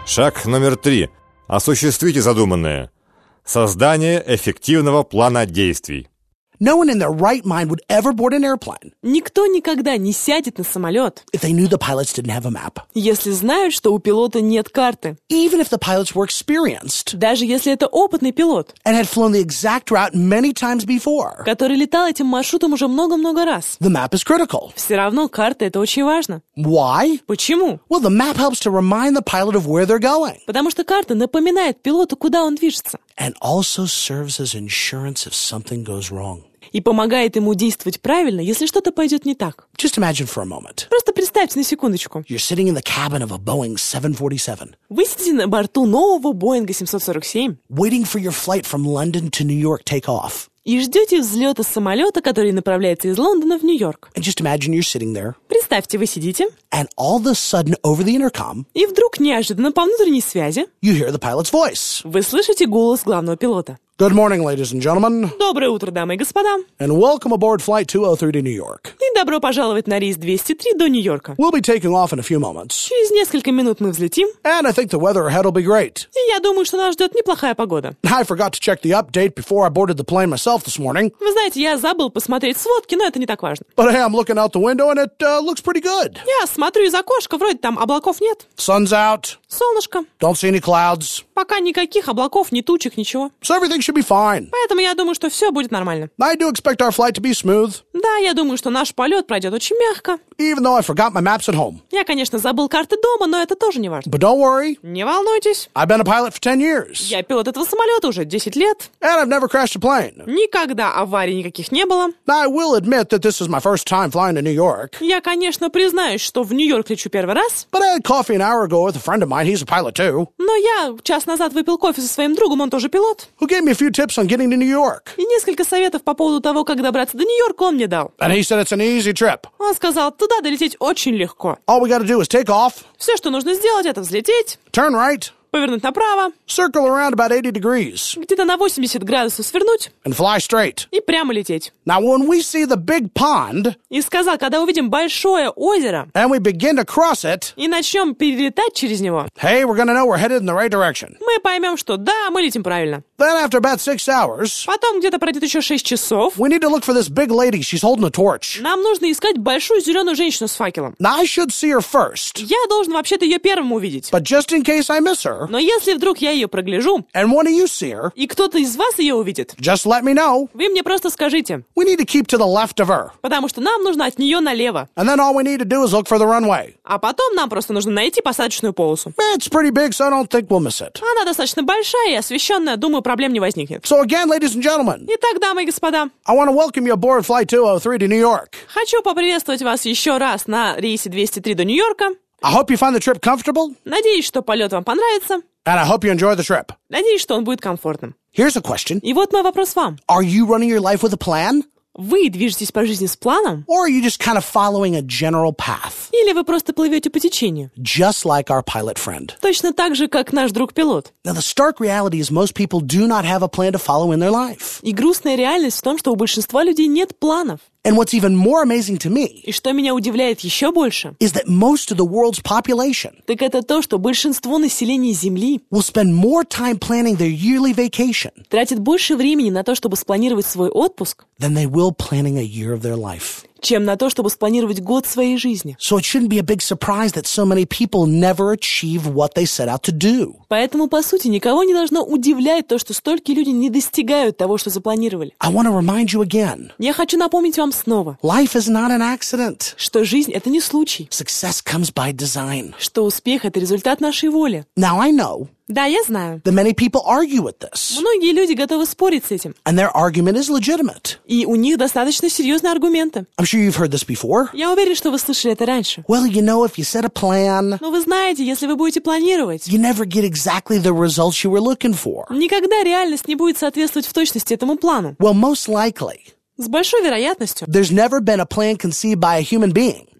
Шаг номер 3. Осуществите задуманное. Создание эффективного плана действий. No one in their right mind would ever board an airplane Никто никогда не сядет на самолет, if they knew the pilots didn't have a map. если знают, что у пилота нет карты. Even if the pilots were experienced Даже если это опытный пилот, and had flown the exact route many times before, который летал этим маршрутом уже много-много раз. the map is critical. Все равно карта — это очень важно. Why? Почему? Well, the map helps to remind the pilot of where they're going Потому что карта напоминает пилоту, куда он движется, and also serves as insurance if something goes wrong. и помогает ему действовать правильно, если что-то пойдет не так. Just imagine for a moment. Просто представьте на секундочку. You're sitting in the cabin of a Boeing 747, Вы сидите на борту нового Боинга 747 waiting for your flight from London to New York takeoff. и ждете взлета самолета, который направляется из Лондона в Нью-Йорк. And just imagine you're sitting there, Представьте, вы сидите, and all of a sudden, over the intercom, и вдруг неожиданно по внутренней связи you hear the pilot's voice. вы слышите голос главного пилота. Good morning, ladies and gentlemen, Доброе утро, дамы и господа, and welcome aboard Flight 203 to New York. и добро пожаловать на рейс 203 до Нью-Йорка. We'll be taking off in a few moments, Через несколько минут мы взлетим, and I think the weather ahead will be great. и я думаю, что нас ждет неплохая погода. I forgot to check the update before I boarded the plane myself this morning, Вы знаете, я забыл посмотреть сводки, но это не так важно. but hey, I'm looking out the window and it looks pretty good. Я смотрю из окошка, вроде там облаков нет. Sun's out, Солнышко. don't see any clouds, Пока никаких облаков, ни тучек, ничего. so everything should be fine. Поэтому я думаю, что все будет нормально. I do expect our flight to be smooth, Да, я думаю, что наш полет пройдет очень мягко. even though I forgot my maps at home. Я, конечно, забыл карты дома, но это тоже не важно. But don't worry, Не волнуйтесь. I've been a pilot for 10 years, Я пилот этого самолета уже 10 лет. and I've never crashed a plane. Никогда аварий никаких не было. Now, I will admit that this is my first time flying to New York, Я, конечно, признаюсь, что в Нью-Йорк лечу первый раз, but I had coffee an hour ago with a friend of mine, he's a pilot too, но я час назад выпил кофе со своим другом, он тоже пилот. who gave me a few tips on getting to New York. И несколько советов по поводу того, как добраться до Нью-Йорка, он мне дал. And he said it's an easy trip. Он сказал, туда долететь очень легко. All we got to do is take off, Все, что нужно сделать, это взлететь, turn right, повернуть направо, circle around about 80 degrees, где-то на 80 градусов свернуть and fly straight. и прямо лететь. Now, when we see the big pond И сказал, когда увидим большое озеро and we begin to cross it, и начнем перелетать через него, hey, we're going to know we're headed in the right direction. мы поймем, что да, мы летим правильно. Then, after about 6 hours, Потом где-то пройдет еще 6 часов. we need to look for this big lady. She's holding a torch. Нам нужно искать большую зеленую женщину с факелом. Now, I should see her first, Я должен вообще-то ее первым увидеть. but just in case I miss her, Но если вдруг я ее прогляжу, and one of you see her, и кто-то из вас ее увидит, just let me know. вы мне просто скажите, We need to keep to the left of her. потому что нам нужно от нее налево. And then all we need to do is look for the runway. А потом нам просто нужно найти посадочную полосу. It's pretty big, so I don't think we'll miss it. Она достаточно большая и освещенная, думаю, проблем не возникнет. So again, ladies and gentlemen, Итак, дамы и господа, I want to welcome you aboard Flight 203 to New York. хочу поприветствовать вас еще раз на рейсе 203 до Нью-Йорка. I hope you find the trip comfortable, Надеюсь, что полет вам понравится. and I hope you enjoy the trip. Надеюсь, что он будет комфортным. Here's a question. И вот мой вопрос вам. Are you running your life with a plan? Вы движетесь по жизни с планом? Or are you just kind of following a general path? Или вы просто плывете по течению? Just like our pilot friend. Точно так же, как наш друг-пилот. Now, the stark reality is most people do not have a plan to follow in their life. И грустная реальность в том, что у большинства людей нет планов. And what's even more amazing to me И что меня удивляет еще больше, is that most of the world's population так это то, что большинство населения Земли will spend more time planning their yearly vacation тратит больше времени на то, чтобы спланировать свой отпуск, than they will planning a year of their life. чем на то, чтобы спланировать год своей жизни. So it shouldn't be a big surprise that so many people never achieve what they set out to do. Поэтому, по сути, никого не должно удивлять то, что столько люди не достигают того, что запланировали. I want to remind you again, Я хочу напомнить вам снова, life is not an accident. что жизнь — это не случай, Success comes by design. что успех — это результат нашей воли. Now, I know Да, я знаю. that many people argue with this, Многие люди готовы спорить с этим. and their argument is legitimate. И у них достаточно серьезные аргументы. I'm sure you've heard this before. Я уверен, что вы слышали это раньше. Well, you know, if you set a plan, Но вы знаете, если вы будете планировать, you never get exactly the results you were looking for. никогда реальность не будет соответствовать в точности этому плану. Well, most likely, С большой вероятностью. there's never been a plan conceived by a human being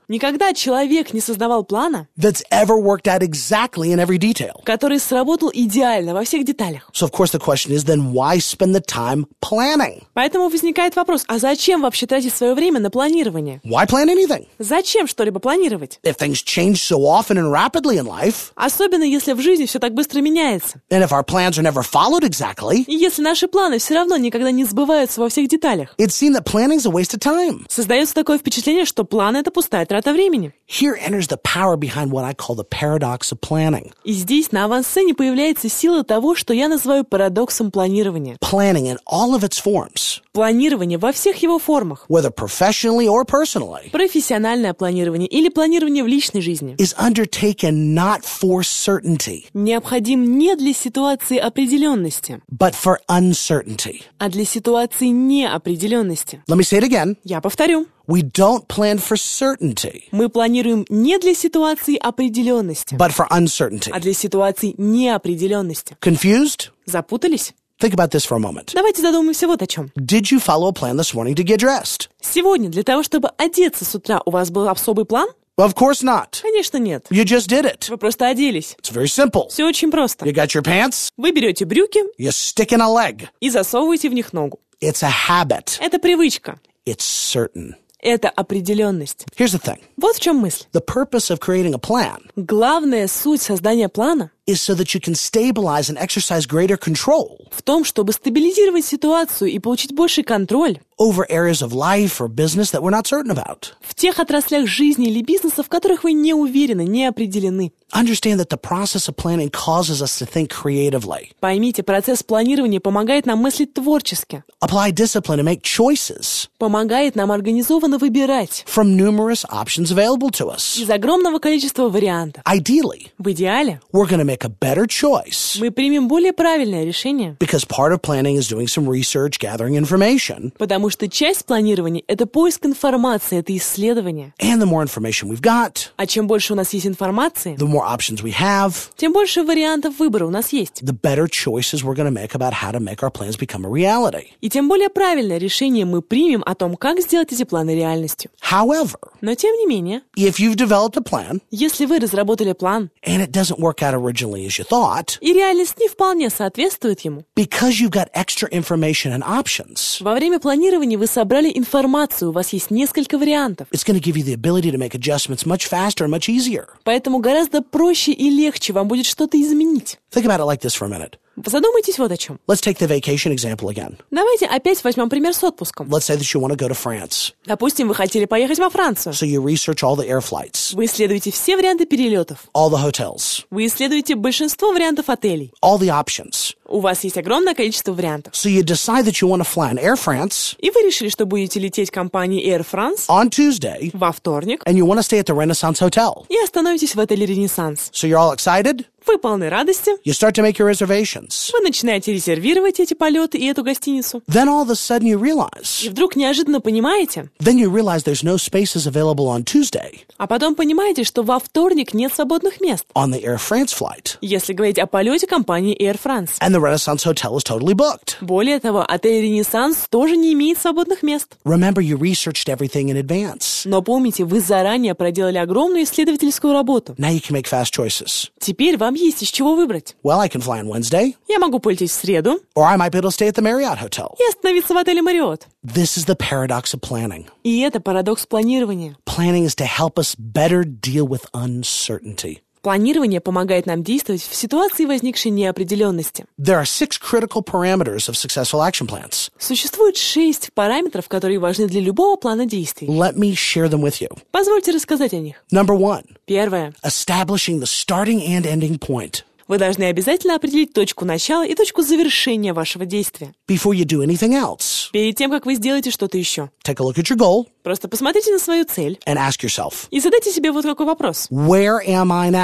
Никогда человек не создавал плана, that's ever worked out exactly in every detail. который сработал идеально во всех деталях. So, of course, the question is then why spend the time planning? Поэтому возникает вопрос, а зачем вообще тратить свое время на планирование? Why plan anything? Зачем что-либо планировать? If things change so often and rapidly in life, Особенно если в жизни все так быстро меняется. and if our plans are never followed exactly, И если наши планы все равно никогда не сбываются во всех деталях. it'd seem that planning's a waste of time. Создается такое впечатление, что план — это пустая трата времени. Here enters the power behind what I call the paradox of planning. И здесь на авансцене появляется сила того, что я называю парадоксом планирования. Planning in all of its forms, Планирование во всех его формах. whether professionally or personally, Профессиональное планирование или планирование в личной жизни is undertaken not for certainty, необходим не для ситуации определенности, but for uncertainty. а для ситуации неопределенности. Let me say it again. Я повторю. We don't plan for certainty, Мы планируем не для ситуации определенности, but for uncertainty. а для ситуации неопределенности. Confused? Запутались? Think about this for a moment. Давайте задумаемся вот о чем. Did you follow a plan this morning to get dressed? Сегодня для того, чтобы одеться с утра, у вас был особый план? Of course not. Конечно, нет. You just did it. Вы просто оделись. It's very simple. Все очень просто. You got your pants, Вы берете брюки you stick in a leg. и засовываете в них ногу. It's a habit. Это привычка. It's certain. Это определенность. Here's the thing. Вот в чем мысль. The purpose of creating a plan Главная суть создания плана is so that you can stabilize and exercise greater control в том, чтобы стабилизировать ситуацию и получить больший контроль over areas of life or business that we're not certain about. в тех отраслях жизни или бизнеса, в которых вы не уверены, не определены. Understand that the process of planning causes us to think creatively, Поймите, процесс планирования помогает нам мыслить творчески, apply discipline, and make choices помогает нам организованно выбирать from numerous options available to us. из огромного количества вариантов. Ideally, В идеале we're going to make a better choice мы примем более правильное решение, because part of planning is doing some research, gathering information, потому что часть планирования — это поиск информации, это исследование. and the more information we've got, А чем больше у нас есть информации, the more options we have, тем больше вариантов выбора у нас есть. the better choices we're going to make about how to make our plans become a reality. И тем более правильное решение мы примем о том, как сделать эти планы реальностью. However, Но тем не менее, if you've developed a plan если вы разработали план, and it doesn't work out originally as you thought, и реальность не вполне соответствует ему, because you've got extra information and options, во время планирования вы собрали информацию, у вас есть несколько вариантов. it's going to give you the ability to make adjustments much faster and much easier. Поэтому гораздо проще и легче вам будет что-то изменить. Think about it like this for a minute. Задумайтесь вот о чем. Let's take the vacation example again. Давайте опять возьмем пример с отпуском. Let's say that you want to go to France. Допустим, вы хотели поехать во Францию. So you research all the air flights, Вы исследуете все варианты перелетов. all the hotels, Вы исследуете большинство вариантов отелей. all the options. У вас есть огромное количество вариантов. So you decide that you want to fly on Air France И вы решили, что будете лететь компанией Air France on Tuesday, во вторник and you want to stay at the Renaissance Hotel. и остановитесь в отеле «Ренессанс». So you're all excited. Вы полны радости. You start to make your reservations. Вы начинаете резервировать эти полеты и эту гостиницу. Then all of a sudden you И realize, вдруг неожиданно понимаете, there's no spaces available on Tuesday а потом понимаете, что во вторник нет свободных мест, on the Air France flight, если говорить о полете компании Air France. and the Renaissance Hotel is totally booked. Более того, отель «Ренессанс» тоже не имеет свободных мест. Remember, you researched everything in advance. Но помните, вы заранее проделали огромную исследовательскую работу. Now you can make fast choices. Теперь вам есть из чего выбрать. Well, I can fly on Wednesday, Я могу полететь в среду or I might be able to stay at the Marriott Hotel. и остановиться в отеле «Мариот». This is the paradox of planning. И это парадокс планирования. Planning is to help us better deal with uncertainty. Планирование помогает нам действовать в ситуации возникшей неопределенности. There are 6 critical parameters of successful action plans. Существует 6 параметров, которые важны для любого плана действий. Let me share them with you. Позвольте рассказать о них. Number 1, Первое. establishing the starting and ending point. Вы должны обязательно определить точку начала и точку завершения вашего действия. Before you do anything else, Перед тем, как вы сделаете что-то еще. take a look at your goal Просто посмотрите на свою цель and ask yourself, и задайте себе вот какой вопрос. where am I now?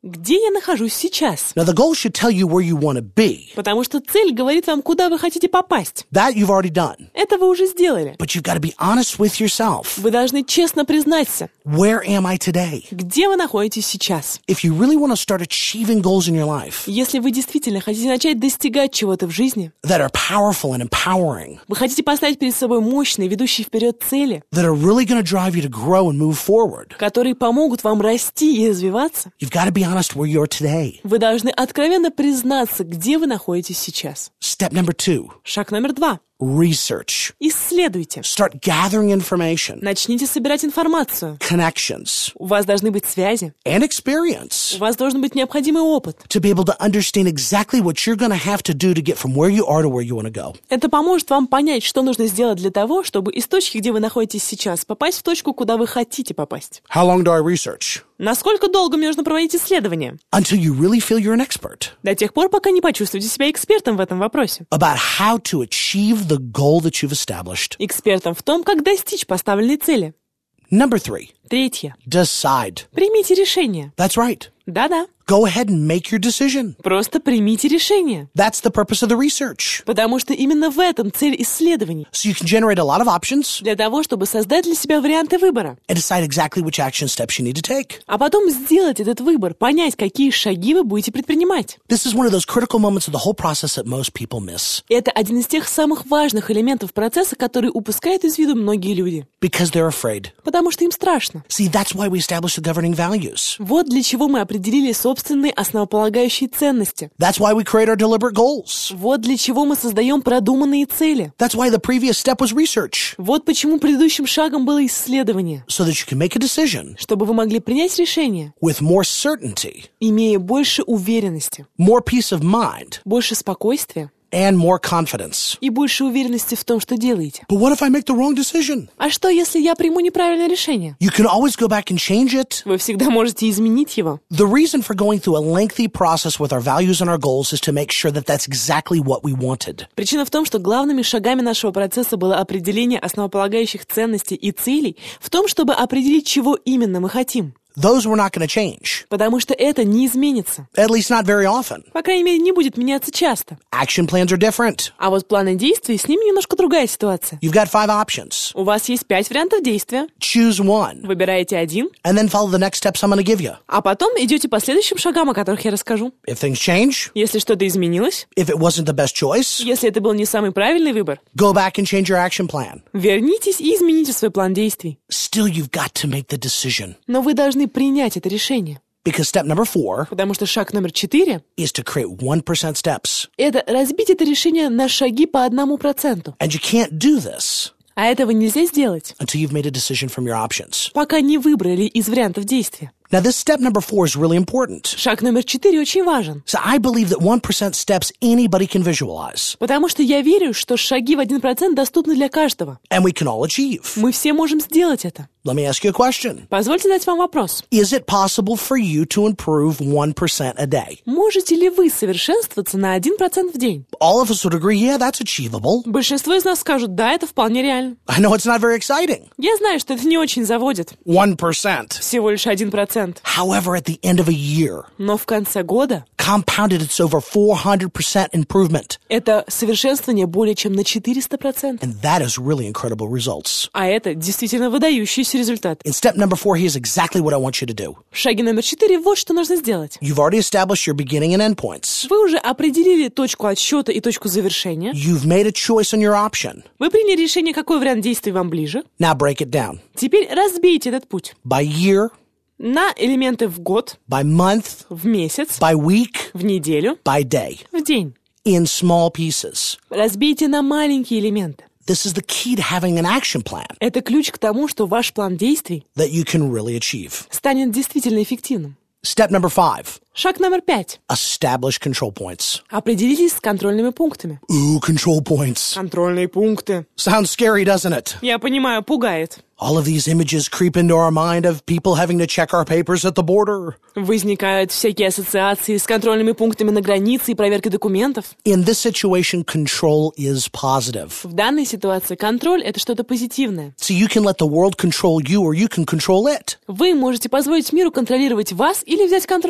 Где я нахожусь сейчас? Now, the goal should tell you where you want to be. Потому что цель говорит вам, куда вы хотите попасть. That you've already done. Это вы уже сделали. But you've got to be honest with yourself. Вы должны честно признаться, Where am I today? где вы находитесь сейчас. If you really want to start achieving goals in your life Если вы действительно хотите начать достигать чего-то в жизни, that are powerful and empowering, вы хотите поставить перед собой мощные, ведущие вперед цели, that are really going to drive you to grow and move forward, которые помогут вам расти и развиваться, you've got to be honest where you are today. вы должны откровенно признаться, где вы находитесь сейчас. Step number 2, Шаг номер 2. research. Исследуйте. Start gathering information, Начните собирать информацию. connections, У вас должны быть связи. and experience У вас должен быть необходимый опыт. to be able to understand exactly what you're going to have to do to get from where you are to where you want to go. Это поможет вам понять, что нужно сделать для того, чтобы из точки, где вы находитесь сейчас, попасть в точку, куда вы хотите попасть. How long do I research? Насколько долго мне нужно проводить исследования? Until you really feel you're an expert До тех пор, пока не почувствуете себя экспертом в этом вопросе. about how to achieve the goal that you've established. Экспертом в том, как достичь поставленной цели. Number 3, Третье. decide. Примите решение. That's right. Да-да. Go ahead and make your decision. Просто примите решение. That's the purpose of the research. Потому что именно в этом цель исследований. So you can generate a lot of options Для того, чтобы создать для себя варианты выбора. and decide exactly which action steps you need to take. А потом сделать этот выбор, понять, какие шаги вы будете предпринимать. This is one of those critical moments of the whole process that most people miss Это один из тех самых важных элементов процесса, который упускают из виду многие люди. because they're afraid. Потому что им страшно. See, that's why we establish the governing values. Вот для чего мы определили собственные основополагающие ценности. That's why we create our deliberate goals. Вот для чего мы создаем продуманные цели. That's why the previous step was research, Вот почему предыдущим шагом было исследование. so that you can make a decision Чтобы вы могли принять решение, with more certainty, имея больше уверенности, more peace of mind, больше спокойствия and more confidence. и больше уверенности в том, что делаете. But what if I make the wrong decision? А что, если я приму неправильное решение? You can always go back and change it. Вы всегда можете изменить его. The reason for going through a lengthy process with our values and our goals is to make sure that that's exactly what we wanted. Причина в том, что главными шагами нашего процесса было определение основополагающих ценностей и целей в том, чтобы определить, чего именно мы хотим. Those we're not going to change, Потому что это не изменится. at least not very often. По крайней мере, не будет меняться часто. Action plans are different. А вот планы действий, с ними немножко другая ситуация. You've got 5 options. У вас есть 5 вариантов действия. Choose one, Выбираете один, and then follow the next steps I'm going to give you. а потом идете по следующим шагам, о которых я расскажу. If things change, Если что-то изменилось, if it wasn't the best choice, если это был не самый правильный выбор, go back and change your action plan. вернитесь и измените свой план действий. Still, you've got to make the decision. Но вы должны принять это решение. Because step number 4 Потому что шаг номер 4 is to create 1% steps. — это разбить это решение на шаги по 1%. And you can't do this А этого нельзя сделать, until you've made a decision from your options. пока не выбрали из вариантов действия. Now, this step number 4 is really important. Шаг номер 4 очень важен. So I believe that 1% steps anybody can visualize, Потому что я верю, что шаги в 1% доступны для каждого. and we can all achieve. Мы все можем сделать это. Let me ask you a question. Позвольте задать вам вопрос. Is it possible for you to improve 1% a day? Можете ли вы совершенствоваться на 1% в день? All of us would agree, yeah, that's achievable. Большинство из нас скажут, да, это вполне реально. I know it's not very exciting. Я знаю, что это не очень заводит. 1%. Всего лишь 1%. However, at the end of a year, Но в конце года compounded, it's over 400% improvement. это совершенствование более чем на 400%. And that is really incredible results. А это действительно выдающийся результат. In step number 4, here's exactly what I want you to do. В шаге номер 4 вот что нужно сделать. You've already established your beginning and end points. Вы уже определили точку отсчета и точку завершения. You've made a choice on your option. Вы приняли решение, какой вариант действий вам ближе. Now break it down. Теперь разбейте этот путь By year, на элементы в год, by month, в месяц, by week, в неделю, by day, в день. in small pieces. Разбейте на маленькие элементы. This is the key to having an action plan Это ключ к тому, что ваш план действий that you can really achieve. станет действительно эффективным. Step number 5, Шаг номер 5. establish control points. Определитесь с контрольными пунктами. Ooh, control points. Контрольные пункты. Sounds scary, doesn't it? Я понимаю, пугает. All of these images creep into our mind of people having to check our papers at the border. Возникают всякие ассоциации с контрольными пунктами на границе и проверкой документов. In this situation, control is positive. В данной ситуации контроль — это что-то позитивное. So you can let the world control you or you can control it. Вы можете позволить миру контролировать вас или взять контроль в свои руки.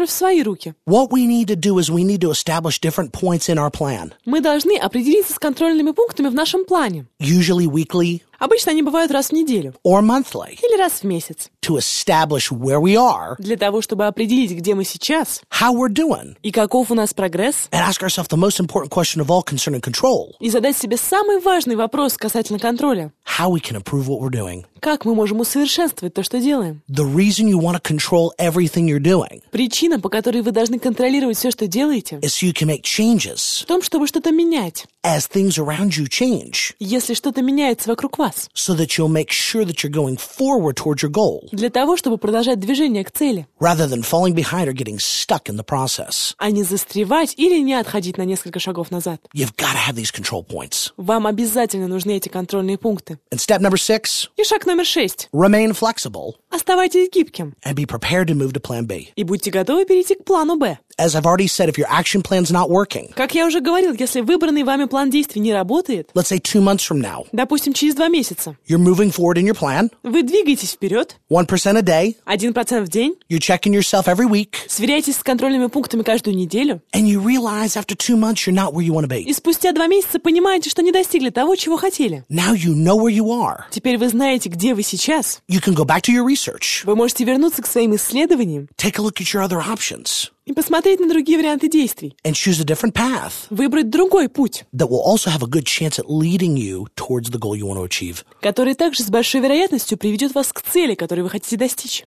руки. What we need to do is we need to establish different points in our plan, Мы должны определиться с контрольными пунктами в нашем плане. usually weekly Обычно они бывают раз в неделю or monthly, или раз в месяц. to establish where we are, Для того, чтобы определить, где мы сейчас how we're doing, и каков у нас прогресс, and ask ourselves the most important question of all concerning control, и задать себе самый важный вопрос касательно контроля. how we can improve what we're doing. Как мы можем усовершенствовать то, что делаем? The reason you want to control everything you're doing Причина, по которой вы должны контролировать все, что делаете, is so you can make changes в том, чтобы что-то менять. as things around you change, Если что-то меняется вокруг вас, so that you'll make sure that you're going forward towards your goal, для того, чтобы продолжать движение к цели, rather than falling behind or getting stuck in the process. а не застревать или не отходить на несколько шагов назад. You've got to have these control points. Вам обязательно нужны эти контрольные пункты. And step number 6, И шаг номер 6. remain flexible Оставайтесь гибким and be prepared to move to plan B. и будьте готовы перейти к плану «Б». As I've already said, if your action plan's not working, Как я уже говорил, если выбранный вами план действий не работает, let's say 2 months from now, допустим, через 2 месяца, you're moving forward in your plan, вы двигаетесь вперед, 1% a day, 1% в день, you're checking yourself every week, сверяетесь с контрольными пунктами каждую неделю, and you realize after 2 months you're not where you want to be. и спустя 2 месяца понимаете, что не достигли того, чего хотели. Now you know where you are. Теперь вы знаете, где вы сейчас. You can go back to your research, Вы можете вернуться к своим исследованиям take a look at your other options, и посмотреть на другие варианты действий, and choose a different path выбрать другой путь, that will also have a good chance at leading you towards the goal you want to achieve. который также с большой вероятностью приведет вас к цели, которую вы хотите достичь.